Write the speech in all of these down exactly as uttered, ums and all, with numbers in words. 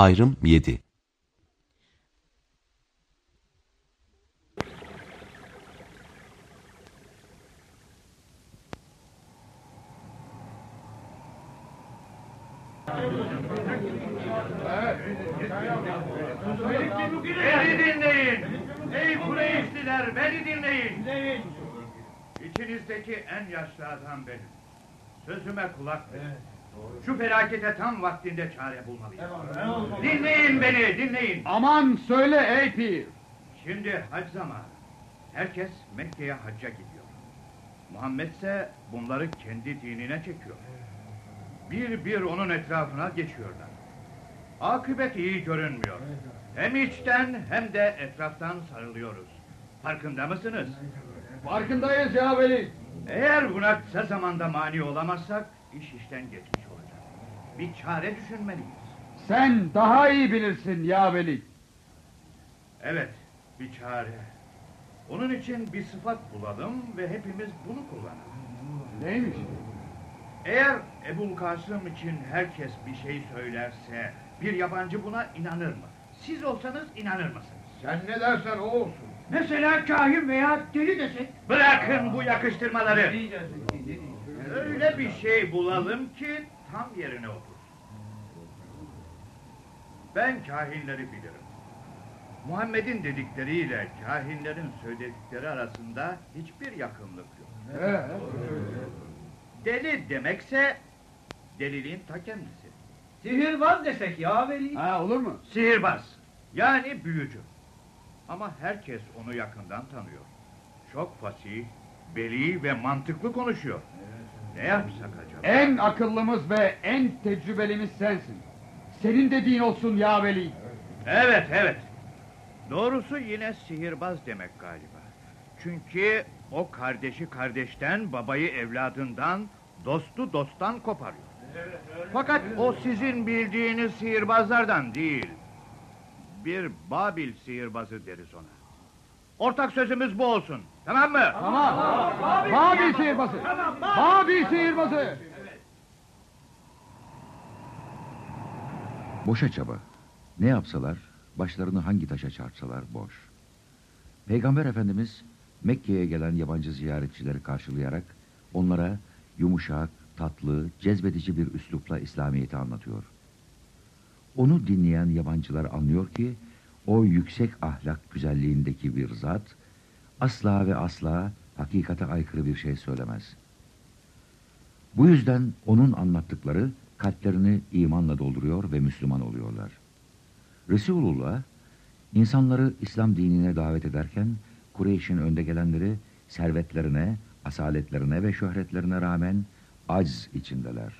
Ayrım yedi. Beni dinleyin! Ey Kureyşliler, beni dinleyin! İçinizdeki en yaşlı adam benim. Sözüme kulak verin. Şu felakete tam vaktinde çare bulmalıyım. Dinleyin beni, dinleyin! Aman söyle ey pir! Şimdi hac zamanı. Herkes Mekke'ye hacca gidiyor. Muhammed ise bunları kendi dinine çekiyor. Bir bir onun etrafına geçiyorlar. Akıbet iyi görünmüyor. Hem içten hem de etraftan sarılıyoruz. Farkında mısınız? Farkındayız ya Veli. Eğer buna kısa zamanda mani olamazsak iş işten geçmiş olacak. Bir çare düşünmeliyiz. Sen daha iyi bilirsin ya Veli. Evet, bir çare. Onun için bir sıfat bulalım ve hepimiz bunu kullanalım. Neymiş? Eğer Ebul Kasım için herkes bir şey söylerse bir yabancı buna inanır mı? Siz olsanız inanır mısınız? Sen ne dersen o olsun. Mesela kahin veya deli desek. Bırakın bu yakıştırmaları. Öyle bir şey bulalım ki tam yerine otursun. Ben kahinleri bilirim. Muhammed'in dedikleriyle kahinlerin söyledikleri arasında hiçbir yakınlık yok. Evet. Deli demekse deliliğin ta kendisi. Sihirbaz desek ya Veli. Ha, olur mu? Sihirbaz, yani büyücü. Ama herkes onu yakından tanıyor. Çok fasih, beli ve mantıklı konuşuyor. Ne yapsak acaba? En akıllımız ve en tecrübelimiz sensin. Senin dediğin olsun ya Veli. Evet, evet. Doğrusu yine sihirbaz demek galiba. Çünkü o kardeşi kardeşten, babayı evladından, dostu dosttan koparıyor. Fakat o sizin bildiğiniz sihirbazlardan değil. Bir Babil sihirbazı deriz ona. Ortak sözümüz bu olsun. Tamam mı? Tamam. Babil sihirbazı. Babil sihirbazı. Boşa çaba. Ne yapsalar, başlarını hangi taşa çarpsalar boş. Peygamber Efendimiz Mekke'ye gelen yabancı ziyaretçileri karşılayarak onlara yumuşak, tatlı, cezbedici bir üslupla İslamiyet'i anlatıyor. Onu dinleyen yabancılar anlıyor ki o yüksek ahlak güzelliğindeki bir zat asla ve asla hakikate aykırı bir şey söylemez. Bu yüzden onun anlattıkları kalplerini imanla dolduruyor ve Müslüman oluyorlar. Resulullah insanları İslam dinine davet ederken Kureyş'in önde gelenleri servetlerine, asaletlerine ve şöhretlerine rağmen acz içindeler.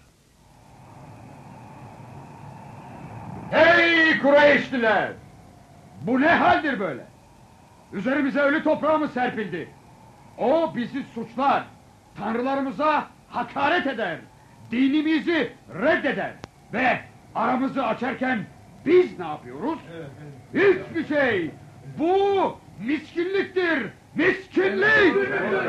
Hey Kureyşliler! Bu ne haldir böyle? Üzerimize ölü toprağımız serpildi. O bizi suçlar. Tanrılarımıza hakaret eder. Dinimizi reddeder. Ve aramızı açarken biz ne yapıyoruz? Hiçbir şey. Bu miskinliktir. Miskinlik!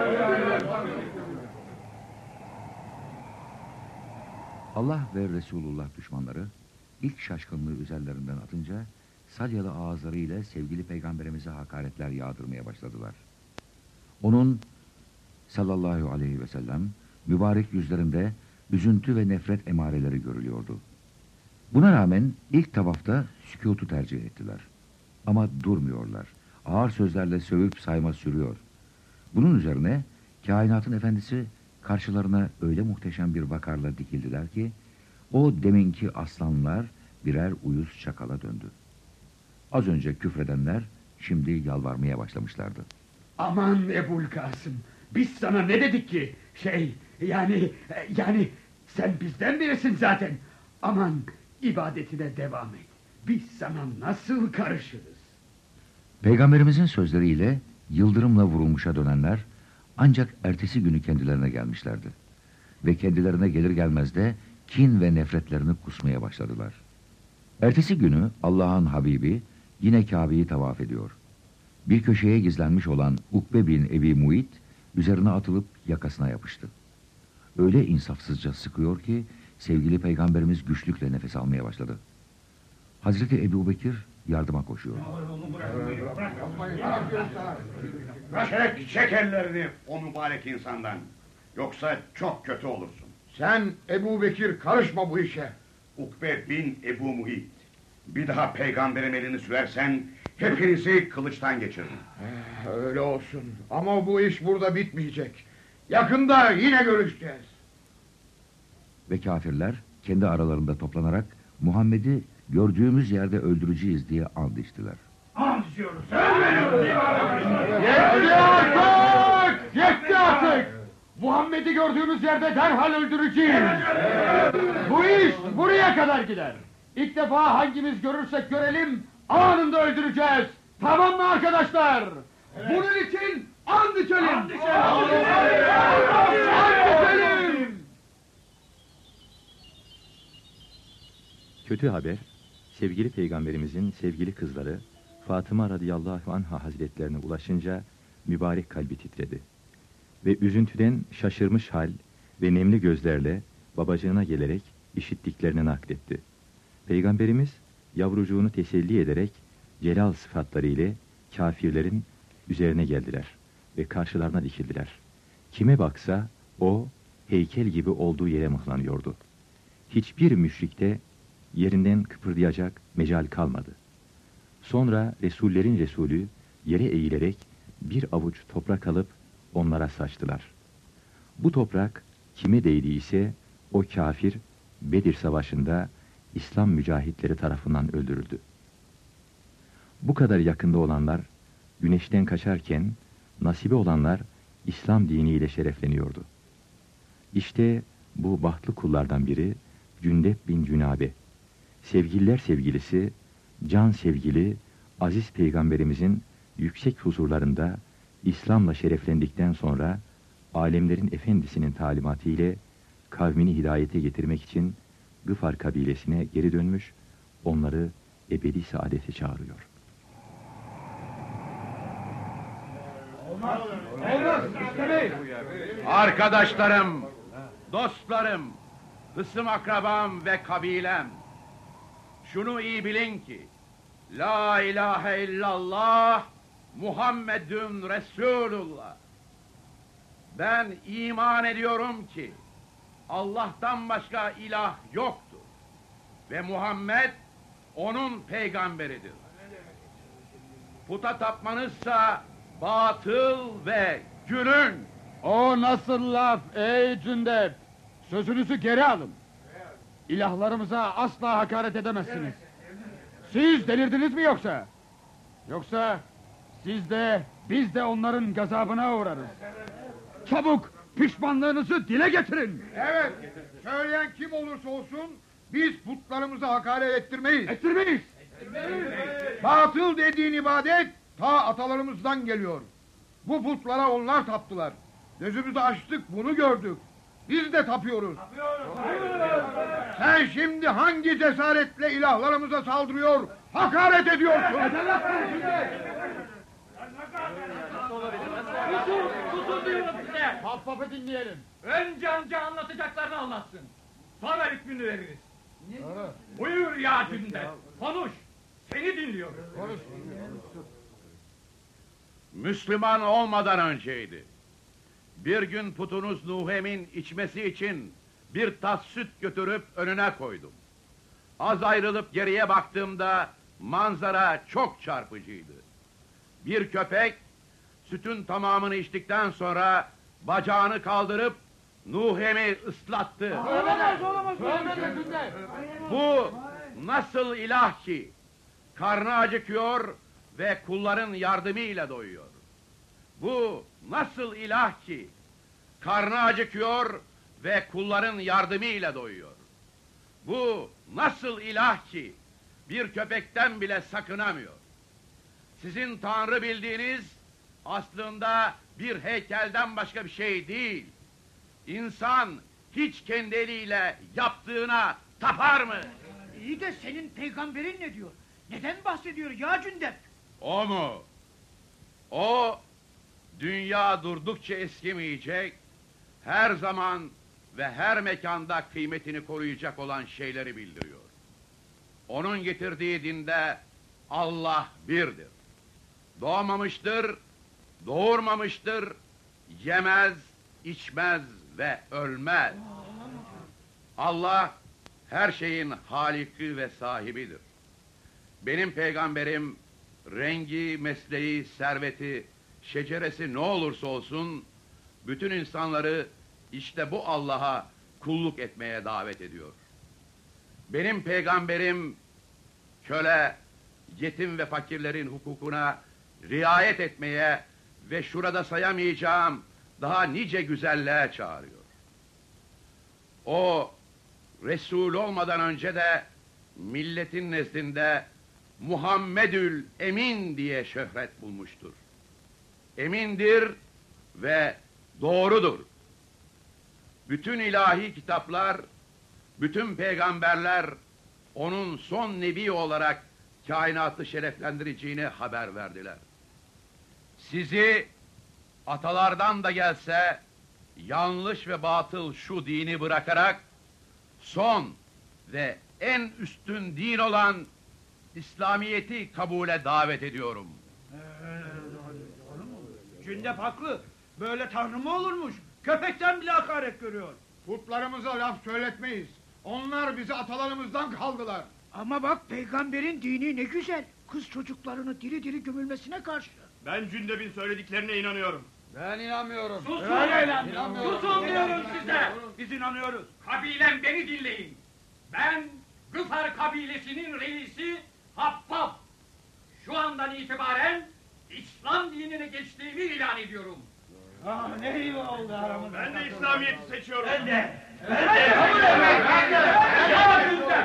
Allah ve Resulullah düşmanları ilk şaşkınlığı üzerlerinden atınca salyalı ağızlarıyla sevgili peygamberimize hakaretler yağdırmaya başladılar. Onun sallallahu aleyhi ve sellem mübarek yüzlerinde üzüntü ve nefret emareleri görülüyordu. Buna rağmen ilk tavafta sükutu tercih ettiler. Ama durmuyorlar. Ağır sözlerle sövüp sayma sürüyor. Bunun üzerine kainatın efendisi karşılarına öyle muhteşem bir vakarla dikildiler ki o deminki aslanlar birer uyuz çakala döndü. Az önce küfredenler şimdi yalvarmaya başlamışlardı. Aman Ebul Kasım, biz sana ne dedik ki? Şey, yani, yani sen bizden birisin zaten. Aman ibadetine devam et. Biz sana nasıl karışırız? Peygamberimizin sözleriyle yıldırımla vurulmuşa dönenler ancak ertesi günü kendilerine gelmişlerdi. Ve kendilerine gelir gelmez de kin ve nefretlerini kusmaya başladılar. Ertesi günü Allah'ın Habibi yine Kabe'yi tavaf ediyor. Bir köşeye gizlenmiş olan Ukbe bin Ebi Muit üzerine atılıp yakasına yapıştı. Öyle insafsızca sıkıyor ki sevgili peygamberimiz güçlükle nefes almaya başladı. Hazreti Ebubekir yardıma koşuyor. Çek, çek ellerini o mübarek insandan. Yoksa çok kötü olursun. Sen Ebubekir karışma bu işe. Ukbe bin Ebu Muhit. Bir daha peygamberin elini sürersen hepinizi kılıçtan geçiririm. Eh, öyle olsun. Ama bu iş burada bitmeyecek. Yakında yine görüşeceğiz. Ve kafirler kendi aralarında toplanarak Muhammed'i gördüğümüz yerde öldüreceğiz diye and içtiler. Yetti artık! Yetti artık! Muhammed'i gördüğümüz yerde derhal öldüreceğiz. Bu iş buraya kadar gider. İlk defa hangimiz görürsek görelim anında öldüreceğiz. Tamam mı arkadaşlar? Bunun için and içelim. And içelim. Kötü haber, sevgili peygamberimizin sevgili kızları Fatıma radıyallahu anha hazretlerine ulaşınca mübarek kalbi titredi. Ve üzüntüden şaşırmış hal ve nemli gözlerle babacığına gelerek işittiklerini nakletti. Peygamberimiz yavrucuğunu teselli ederek celal sıfatları ile kafirlerin üzerine geldiler ve karşılarına dikildiler. Kime baksa o heykel gibi olduğu yere mıhlanıyordu. Hiçbir müşrikte yerinden kıpırdayacak mecal kalmadı. Sonra Resullerin Resulü yere eğilerek bir avuç toprak alıp onlara saçtılar. Bu toprak kime değdiyse o kafir Bedir Savaşı'nda İslam mücahitleri tarafından öldürüldü. Bu kadar yakında olanlar güneşten kaçarken nasibi olanlar İslam diniyle şerefleniyordu. İşte bu bahtlı kullardan biri Cündep bin Cünabe. Sevgililer sevgilisi, can sevgili, aziz peygamberimizin yüksek huzurlarında İslam'la şereflendikten sonra alemlerin efendisinin talimatı ile kavmini hidayete getirmek için Gıfar kabilesine geri dönmüş, onları ebedi saadete çağırıyor. Arkadaşlarım, dostlarım, hısım akrabam ve kabilem, şunu iyi bilin ki La ilahe illallah Muhammedun Resulullah. Ben iman ediyorum ki Allah'tan başka ilah yoktur ve Muhammed onun peygamberidir. Puta tapmanızsa batıl ve gülün. O nasıl laf ey Cündep? Sözünüzü geri alın. İlahlarımıza asla hakaret edemezsiniz. Siz delirdiniz mi yoksa? Yoksa siz de biz de onların gazabına uğrarız. Çabuk pişmanlığınızı dile getirin. Evet, söyleyen kim olursa olsun biz putlarımıza hakaret ettirmeyiz. Ettirmeyiz. Batıl dediğin ibadet ta atalarımızdan geliyor. Bu putlara onlar taptılar. Gözümüzü açtık, bunu gördük. Biz de tapıyoruz. Sen şimdi hangi cesaretle ilahlarımıza saldırıyor, hakaret ediyorsun? Susun, susun diyorum size. Haffaf'ı dinleyelim. Önce amca anlatacaklarını anlatsın. Sonra hükmünü veririz. Buyur ya Cünde. Konuş. Seni dinliyorum. Konuş. Müslüman olmadan önceydi. Bir gün putunuz Nuhem'in içmesi için bir tas süt götürüp önüne koydum. Az ayrılıp geriye baktığımda manzara çok çarpıcıydı. Bir köpek sütün tamamını içtikten sonra bacağını kaldırıp Nuhem'i ıslattı. Olamaz, olamaz, olamaz. Bu nasıl ilah ki karnı acıkıyor ve kulların yardımıyla doyuyor? Bu nasıl ilah ki karnı acıkıyor ve kulların yardımıyla doyuyor? Bu nasıl ilah ki bir köpekten bile sakınamıyor? Sizin Tanrı bildiğiniz aslında bir heykelden başka bir şey değil. İnsan hiç kendi eliyle yaptığına tapar mı? İyi de senin peygamberin ne diyor? Neden bahsediyor ya Cündep? O mu? O, dünya durdukça eskimeyecek, her zaman ve her mekanda kıymetini koruyacak olan şeyleri bildiriyor. onun getirdiği dinde Allah birdir. Doğmamıştır, doğurmamıştır, yemez, içmez ve ölmez. Allah her şeyin haliki ve sahibidir. Benim peygamberim rengi, mesleği, serveti, şeceresi ne olursa olsun bütün insanları işte bu Allah'a kulluk etmeye davet ediyor. Benim peygamberim köle, yetim ve fakirlerin hukukuna riayet etmeye ve şurada sayamayacağım daha nice güzelliğe çağırıyor. O Resul olmadan önce de milletin nezdinde Muhammedül Emin diye şöhret bulmuştur. Emindir ve doğrudur. Bütün ilahi kitaplar, bütün peygamberler onun son nebi olarak kainatı şereflendireceğine haber verdiler. Sizi atalardan da gelse yanlış ve batıl şu dini bırakarak son ve en üstün din olan İslamiyet'i kabule davet ediyorum. Cündep haklı. Böyle tanrı mı olurmuş? Köpekten bile hakaret görüyor. Putlarımıza laf söyletmeyiz. Onlar bizi atalarımızdan kaldılar. Ama bak peygamberin dini ne güzel. Kız çocuklarını diri diri gömülmesine karşı. Ben Cündep'in söylediklerine inanıyorum. Ben inanmıyorum. Susun! İnanmıyorum. Susun diyorum size! Biz inanıyoruz. Kabilem beni dinleyin. Ben Gıfar kabilesinin reisi Habbab. Şu andan itibaren İslam dinine geçtiğimi ilan ediyorum. Ah ne iyi oldu aramızda. Ben de İslamiyet'i seçiyorum. Ben de. Ben de. Ben de.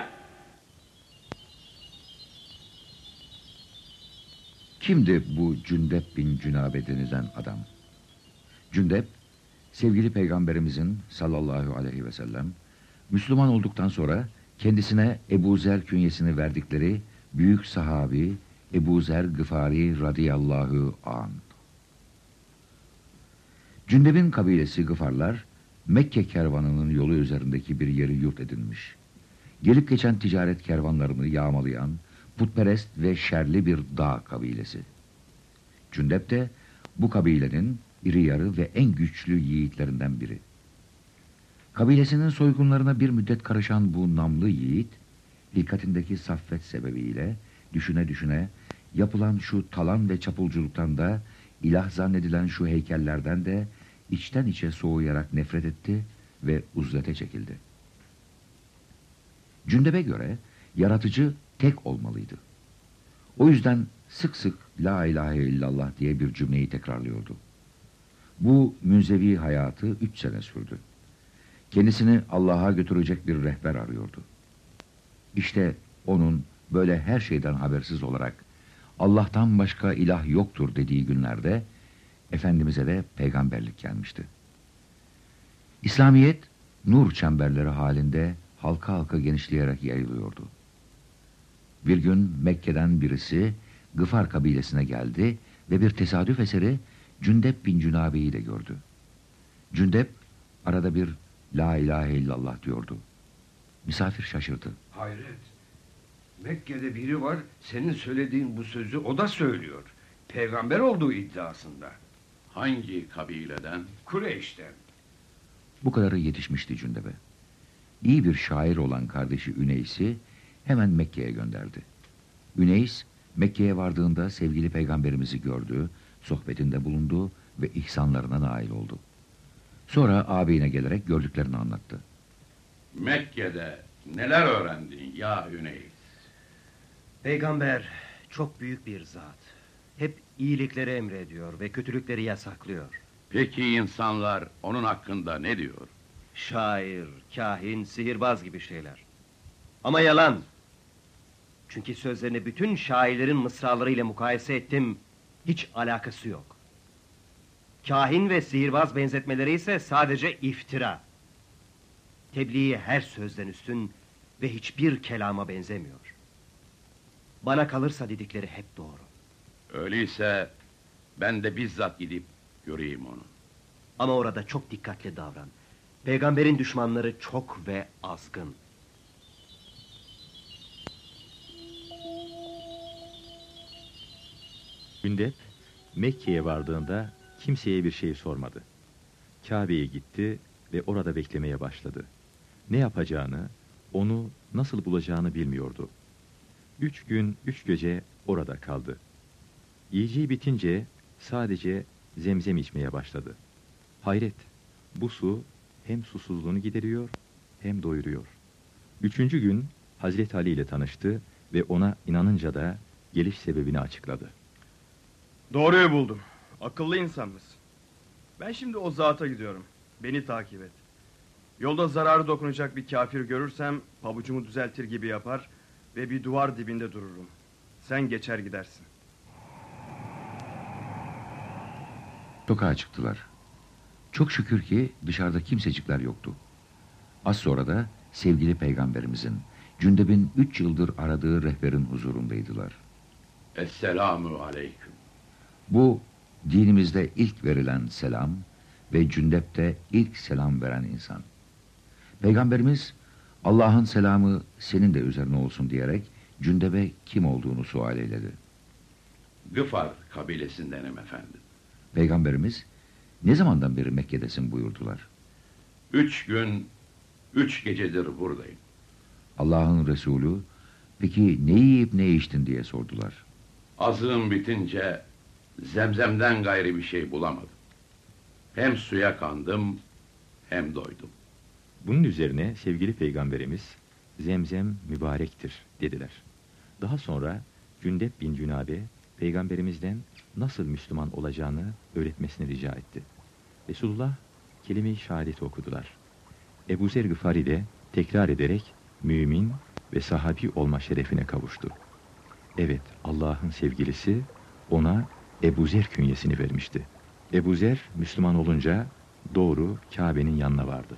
Kimdi bu Cündep bin Cünabe denilen adam? Cündep, sevgili peygamberimizin sallallahu aleyhi ve sellem, Müslüman olduktan sonra kendisine Ebu Zer künyesini verdikleri büyük sahabi Ebu Zer Gıfari radıyallahu anh. Cündep'in kabilesi Gıfarlar, Mekke kervanının yolu üzerindeki bir yeri yurt edinmiş. Gelip geçen ticaret kervanlarını yağmalayan putperest ve şerli bir dağ kabilesi. Cündep de bu kabilenin iri yarı ve en güçlü yiğitlerinden biri. Kabilesinin soygunlarına bir müddet karışan bu namlı yiğit, hilkatindeki saffet sebebiyle düşüne düşüne yapılan şu talan ve çapulculuktan da ilah zannedilen şu heykellerden de içten içe soğuyarak nefret etti ve uzlete çekildi. Cündep'e göre yaratıcı tek olmalıydı. O yüzden sık sık la ilahe illallah diye bir cümleyi tekrarlıyordu. Bu münzevi hayatı üç sene sürdü. Kendisini Allah'a götürecek bir rehber arıyordu. İşte onun böyle her şeyden habersiz olarak Allah'tan başka ilah yoktur dediği günlerde Efendimiz'e de peygamberlik gelmişti. İslamiyet nur çemberleri halinde halka halka genişleyerek yayılıyordu. Bir gün Mekke'den birisi Gıfar kabilesine geldi ve bir tesadüf eseri Cündep bin Cünabe'yi de gördü. Cündep arada bir la ilahe illallah diyordu. Misafir şaşırdı. Hayret. Mekke'de biri var, senin söylediğin bu sözü o da söylüyor. Peygamber olduğu iddiasında. Hangi kabileden? Kureyş'ten. Bu kadarı yetişmişti Cündep'e. İyi bir şair olan kardeşi Üneys'i hemen Mekke'ye gönderdi. Üneys, Mekke'ye vardığında sevgili peygamberimizi gördü, sohbetinde bulundu ve ihsanlarına nail oldu. Sonra ağabeyine gelerek gördüklerini anlattı. Mekke'de neler öğrendin ya Üneys? Peygamber çok büyük bir zat. Hep iyilikleri emrediyor ve kötülükleri yasaklıyor. Peki insanlar onun hakkında ne diyor? Şair, kahin, sihirbaz gibi şeyler. Ama yalan. Çünkü sözlerini bütün şairlerin mısralarıyla mukayese ettim, hiç alakası yok. Kahin ve sihirbaz benzetmeleri ise sadece iftira. Tebliği her sözden üstün ve hiçbir kelama benzemiyor. Bana kalırsa dedikleri hep doğru. Öyleyse ben de bizzat gidip göreyim onu. Ama orada çok dikkatli davran. Peygamberin düşmanları çok ve azgın. Gündep Mekke'ye vardığında kimseye bir şey sormadı. Kabe'ye gitti ve orada beklemeye başladı. Ne yapacağını, onu nasıl bulacağını bilmiyordu. Üç gün, üç gece orada kaldı. Yiyeceği bitince sadece zemzem içmeye başladı. Hayret, bu su hem susuzluğunu gideriyor hem doyuruyor. Üçüncü gün Hazreti Ali ile tanıştı ve ona inanınca da geliş sebebini açıkladı. Doğruyu buldum. Akıllı insan mısın? Ben şimdi o zata gidiyorum. Beni takip et. Yolda zararı dokunacak bir kafir görürsem pabucumu düzeltir gibi yapar ve bir duvar dibinde dururum. Sen geçer gidersin. Sokağa çıktılar. Çok şükür ki dışarıda kimsecikler yoktu. Az sonra da sevgili peygamberimizin, Cündeb'in üç yıldır aradığı rehberin huzurundaydılar. Esselamu aleyküm. Bu dinimizde ilk verilen selam ve Cündep'te ilk selam veren insan. Peygamberimiz Allah'ın selamı senin de üzerine olsun diyerek Cündeb'e kim olduğunu sual eyledi. Gıfar kabilesindenim efendim. Peygamberimiz ne zamandan beri Mekke'desin buyurdular. Üç gün, üç gecedir buradayım. Allah'ın Resulü peki ne yiyip ne içtin diye sordular. Azığım bitince zemzemden gayrı bir şey bulamadım. Hem suya kandım hem doydum. Bunun üzerine sevgili peygamberimiz zemzem mübarektir dediler. Daha sonra Cündep bin Cünabe peygamberimizden nasıl Müslüman olacağını öğretmesini rica etti. Resulullah kelime-i şehadeti okudular. Ebu Zer Gıfari de tekrar ederek mümin ve sahabi olma şerefine kavuştu. Evet, Allah'ın sevgilisi ona Ebu Zer künyesini vermişti. Ebu Zer Müslüman olunca doğru Kabe'nin yanına vardı.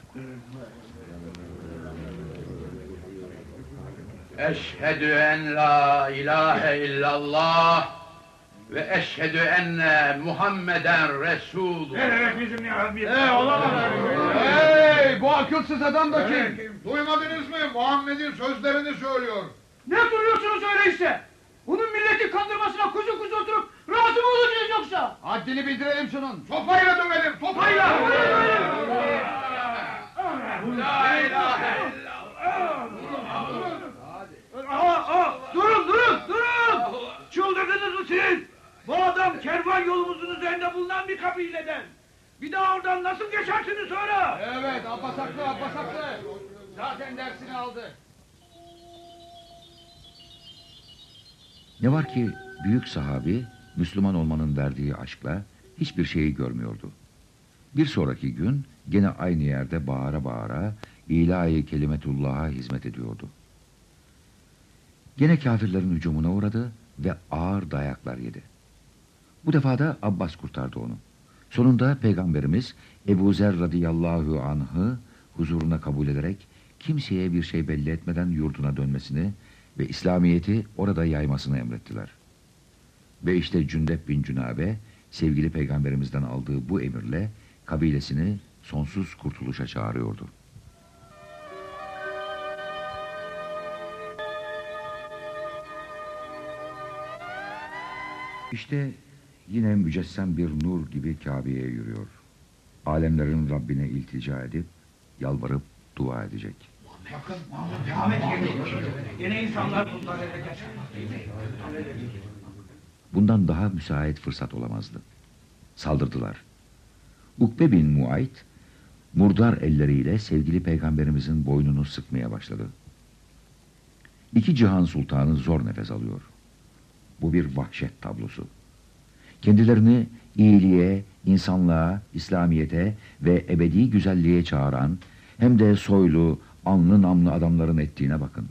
Eşhedü en la ilahe illallah ve eşhedü enne Muhammeden Resulullah. Evet bizim ne abi? Hey olamaz. Hey bu akılsız adam da kim? Duymadınız mı? Muhammed'in sözlerini söylüyor. Ne duruyorsunuz öyleyse? Bunun milleti kandırmasına kuzu kuzu oturup razı mı olacağız yoksa? Haddini bildirelim şunun. Sopayla dövelim, sopayla. La ilahe illallah. Aa, aa, durun durun durun. Çıldırdınız mı siz? Bu adam kervan yolumuzun üzerinde bulunan bir kabileden. Bir daha oradan nasıl geçersiniz sonra? Evet, Abbasaklı, Abbasaklı. Zaten dersini aldı. Ne var ki büyük sahabi Müslüman olmanın verdiği aşkla hiçbir şeyi görmüyordu. Bir sonraki gün gene aynı yerde bağıra bağıra ilahi kelimetullah'a hizmet ediyordu. Gene kafirlerin hücumuna uğradı ve ağır dayaklar yedi. Bu defa da Abbas kurtardı onu. Sonunda Peygamberimiz Ebu Zer radıyallahu anh'ı huzuruna kabul ederek kimseye bir şey belli etmeden yurduna dönmesini ve İslamiyet'i orada yaymasını emrettiler. Ve işte Cündep bin Cünabe sevgili Peygamberimizden aldığı bu emirle kabilesini sonsuz kurtuluşa çağırıyordu. İşte yine mücessem bir nur gibi Kabe'ye yürüyor. Alemlerin Rabbine iltica edip yalvarıp dua edecek. Bakın Muhammed geldi. Yine insanlar bunları ele geçer. Bundan daha müsait fırsat olamazdı. Saldırdılar. Ukbe bin Muayt murdar elleriyle sevgili Peygamberimizin boynunu sıkmaya başladı. İki cihan sultanı zor nefes alıyor. Bu bir vahşet tablosu. Kendilerini iyiliğe, insanlığa, İslamiyete ve ebedi güzelliğe çağıran hem de soylu, anlı namlı adamların ettiğine bakın.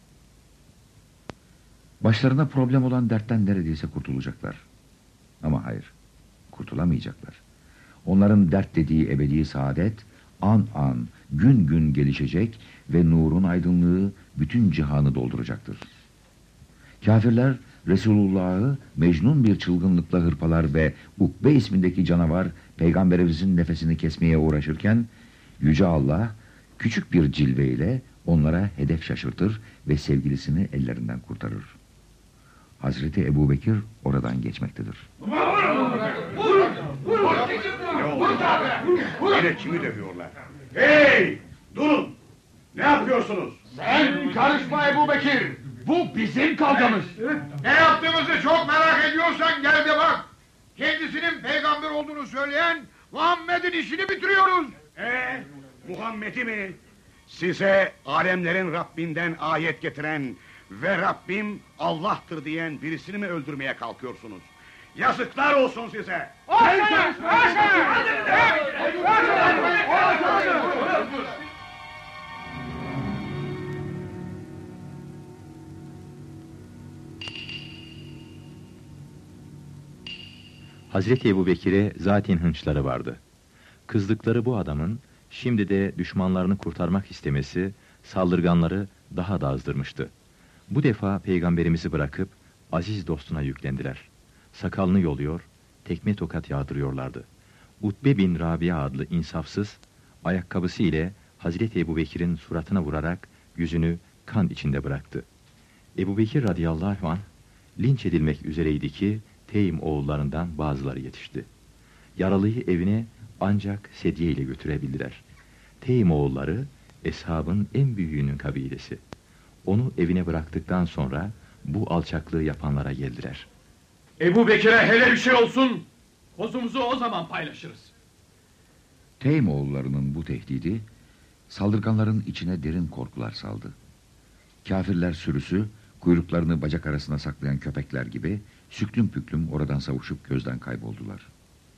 Başlarına problem olan dertten neredeyse kurtulacaklar. Ama hayır, kurtulamayacaklar. Onların dert dediği ebedi saadet an an, gün gün gelişecek ve nurun aydınlığı bütün cihanı dolduracaktır. Kafirler Resulullah'ı mecnun bir çılgınlıkla hırpalar ve Ukbe ismindeki canavar Peygamberimizin nefesini kesmeye uğraşırken Yüce Allah küçük bir cilveyle onlara hedef şaşırtır ve sevgilisini ellerinden kurtarır. Hazreti Ebubekir oradan geçmektedir. Yine kimi dövüyorlar? Hey! Durun! Ne yapıyorsunuz? Sen karışma Ebubekir. Bu bizim kavgamız. Ne yaptığımızı çok merak ediyorsan gel de bak. Kendisinin peygamber olduğunu söyleyen Muhammed'in işini bitiriyoruz. Ee, Muhammed'i mi? Size alemlerin Rabbinden ayet getiren ve Rabbim Allah'tır diyen birisini mi öldürmeye kalkıyorsunuz? Yazıklar olsun size! Hazreti Ebubekir'e zaten hınçları vardı. Kızdıkları bu adamın şimdi de düşmanlarını kurtarmak istemesi saldırganları daha da azdırmıştı. Bu defa peygamberimizi bırakıp aziz dostuna yüklendiler. Sakalını yoluyor, tekme tokat yağdırıyorlardı. Utbe bin Rabia adlı insafsız ayakkabısı ile Hazreti Ebubekir'in suratına vurarak yüzünü kan içinde bıraktı. Ebubekir radıyallahu anh linç edilmek üzereydi ki Teym oğullarından bazıları yetişti. Yaralıyı evine ancak sedye ile götürebildiler. Teym oğulları eshabın en büyüğünün kabilesi. Onu evine bıraktıktan sonra bu alçaklığı yapanlara geldiler. Ebubekir'e hele bir şey olsun, kozumuzu o zaman paylaşırız. Teym oğullarının bu tehdidi saldırganların içine derin korkular saldı. Kafirler sürüsü kuyruklarını bacak arasına saklayan köpekler gibi süklüm püklüm oradan savuşup gözden kayboldular.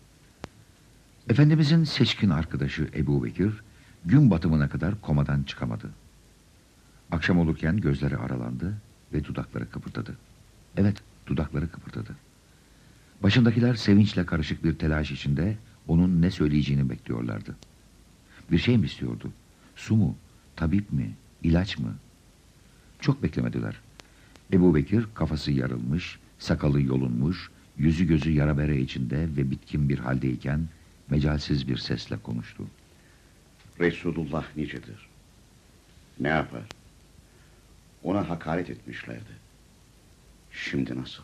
Efendimizin seçkin arkadaşı Ebubekir gün batımına kadar komadan çıkamadı. Akşam olurken gözleri aralandı ve dudakları kıpırdadı. Evet, dudakları kıpırdadı. Başındakiler sevinçle karışık bir telaş içinde onun ne söyleyeceğini bekliyorlardı. Bir şey mi istiyordu? Su mu? Tabip mi? İlaç mı? Çok beklemediler. Ebubekir kafası yarılmış, sakalı yolunmuş, yüzü gözü yara bere içinde ve bitkin bir haldeyken mecalsiz bir sesle konuştu. Resulullah nicedir? Ne yapar? Ona hakaret etmişlerdi. Şimdi nasıl?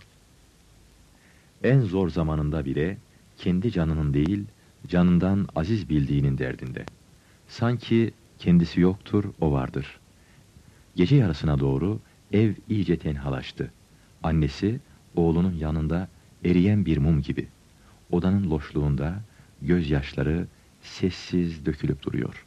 En zor zamanında bile kendi canının değil, canından aziz bildiğinin derdinde. Sanki kendisi yoktur, o vardır. Gece yarısına doğru ev iyice tenhalaştı. Annesi oğlunun yanında eriyen bir mum gibi. Odanın loşluğunda gözyaşları sessiz dökülüp duruyor.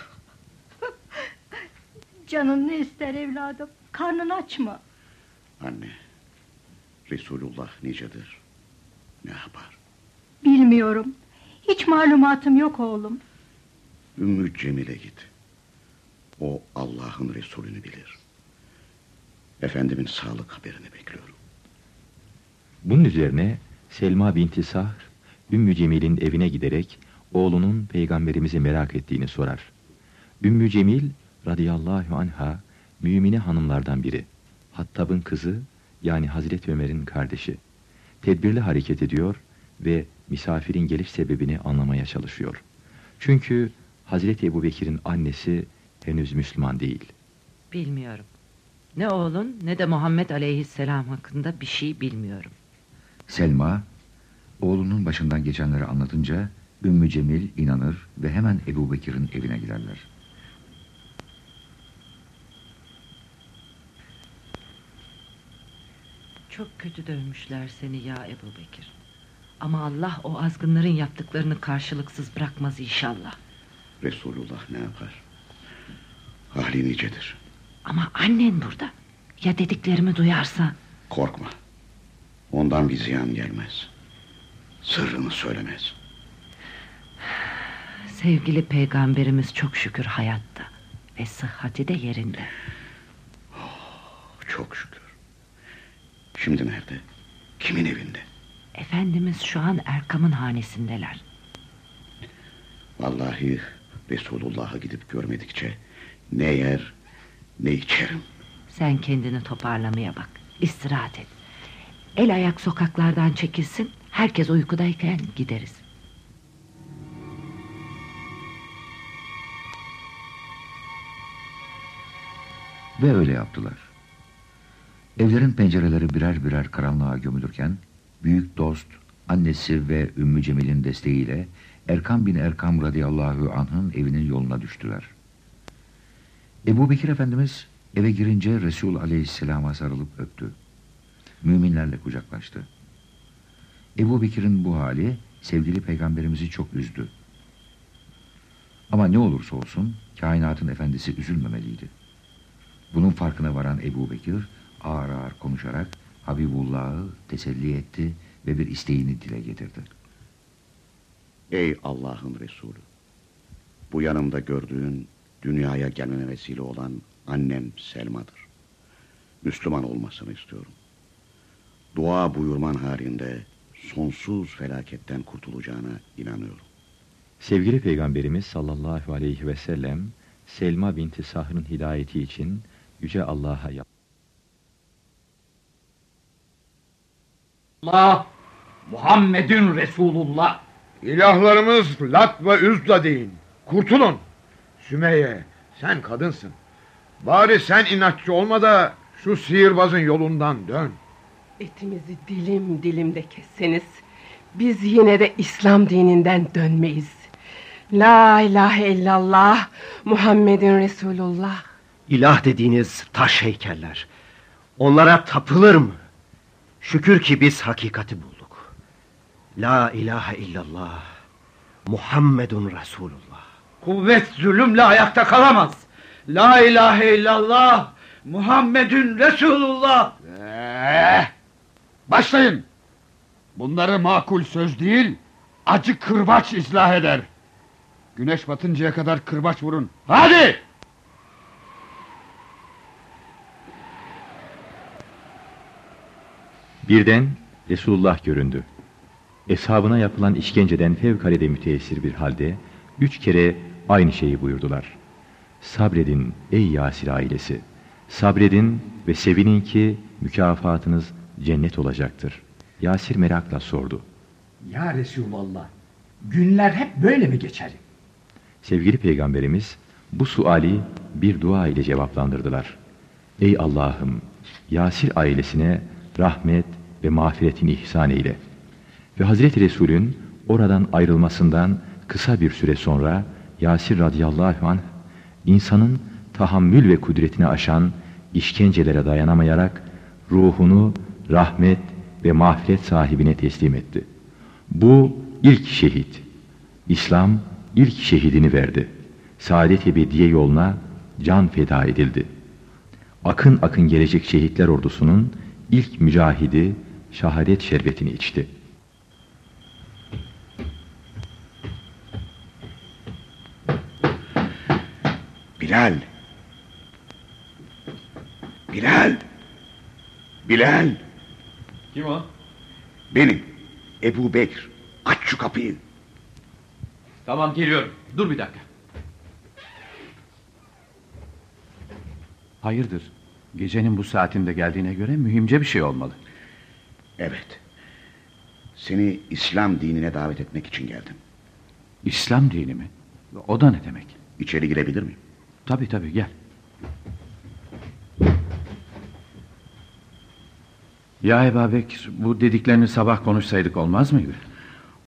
Canın ne ister evladım? Karnın aç mı? Anne, Resulullah nicedir? Ne yapar? Bilmiyorum. Hiç malumatım yok oğlum. Ümmü Cemil'e git. O Allah'ın Resulünü bilir. Efendimin sağlık haberini bekliyorum. Bunun üzerine Selma binti Sahr, Ümmü Cemil'in evine giderek oğlunun peygamberimizi merak ettiğini sorar. Ümmü Cemil radıyallahu anha mümine hanımlardan biri. Hattab'ın kızı, yani Hazreti Ömer'in kardeşi. Tedbirli hareket ediyor ve misafirin geliş sebebini anlamaya çalışıyor. Çünkü Hazreti Ebubekir'in annesi henüz Müslüman değil. Bilmiyorum. Ne oğlun ne de Muhammed aleyhisselam hakkında bir şey bilmiyorum. Selma, oğlunun başından geçenleri anlatınca Ümmü Cemil inanır ve hemen Ebubekir'in evine giderler. Çok kötü dövmüşler seni ya Ebubekir. Ama Allah o azgınların yaptıklarını karşılıksız bırakmaz inşallah. Resulullah ne yapar? Hali nicedir? Ama annen burada. Ya dediklerimi duyarsa? Korkma. Ondan bir ziyan gelmez. Sırrını söylemez. Sevgili peygamberimiz çok şükür hayatta. Ve sıhhati de yerinde. Oh, çok şükür. Şimdi nerede? Kimin evinde? Efendimiz şu an Erkam'ın hanesindeler. Vallahi Resulullah'a gidip görmedikçe ne yer ne içerim. Sen kendini toparlamaya bak. İstirahat et. El ayak sokaklardan çekilsin. Herkes uykudayken gideriz. Ve öyle yaptılar. Evlerin pencereleri birer birer karanlığa gömülürken, büyük dost, annesi ve Ümmü Cemil'in desteğiyle Erkam bin Erkam radıyallahu anh'ın evinin yoluna düştüler. Ebu Bekir Efendimiz eve girince Resul aleyhisselama sarılıp öptü. Müminlerle kucaklaştı. Ebu Bekir'in bu hali sevgili peygamberimizi çok üzdü. Ama ne olursa olsun kainatın efendisi üzülmemeliydi. Bunun farkına varan Ebu Bekir ağır ağır konuşarak Habibullah'ı teselli etti ve bir isteğini dile getirdi. Ey Allah'ın Resulü! Bu yanımda gördüğün dünyaya gelmeme vesile olan annem Selma'dır. Müslüman olmasını istiyorum. Dua buyurman halinde sonsuz felaketten kurtulacağına inanıyorum. Sevgili Peygamberimiz sallallahu aleyhi ve sellem Selma binti Sahr'ın hidayeti için Yüce Allah'a yap. Allah, Muhammed'in Resulullah. İlahlarımız Lat ve Üzza deyin. Kurtulun. Sümeyye, sen kadınsın. Bari sen inatçı olma da şu sihirbazın yolundan dön. Etimizi dilim dilimde kesseniz biz yine de İslam dininden dönmeyiz. La ilahe illallah Muhammedin Resulullah. İlah dediğiniz taş heykeller, onlara tapılır mı? Şükür ki biz hakikati bulduk. La ilahe illallah Muhammedun Resulullah. Kuvvet zulümle ayakta kalamaz. La ilahe illallah Muhammedun Resulullah. Ee, başlayın. Bunları makul söz değil, acı kırbaç ıslah eder. Güneş batıncaya kadar kırbaç vurun. Hadi! Birden Resulullah göründü. Eshabına yapılan işkenceden fevkalade müteessir bir halde üç kere aynı şeyi buyurdular. Sabredin ey Yasir ailesi. Sabredin ve sevinin ki mükafatınız cennet olacaktır. Yasir merakla sordu. Ya Resulallah, günler hep böyle mi geçer? Sevgili Peygamberimiz bu suali bir dua ile cevaplandırdılar. Ey Allah'ım, Yasir ailesine rahmet ve mağfiretini ihsan eyle. Ve Hazreti Resul'ün oradan ayrılmasından kısa bir süre sonra Yasir radıyallahu anh insanın tahammül ve kudretini aşan işkencelere dayanamayarak ruhunu rahmet ve mağfiret sahibine teslim etti. Bu ilk şehit. İslam ilk şehidini verdi. Saadet ebediye yoluna can feda edildi. Akın akın gelecek şehitler ordusunun ilk mücahidi şehadet şerbetini içti. Bilal! Bilal! Bilal! Kim o? Benim, Ebu Bekir. Aç şu kapıyı. Tamam geliyorum. Dur bir dakika. Hayırdır? Gecenin bu saatinde geldiğine göre mühimce bir şey olmalı. Evet. Seni İslam dinine davet etmek için geldim. İslam dini mi? O da ne demek? İçeri girebilir miyim? Tabii tabii gel. Ya Ebu Bekir, bu dediklerini sabah konuşsaydık olmaz mıydı?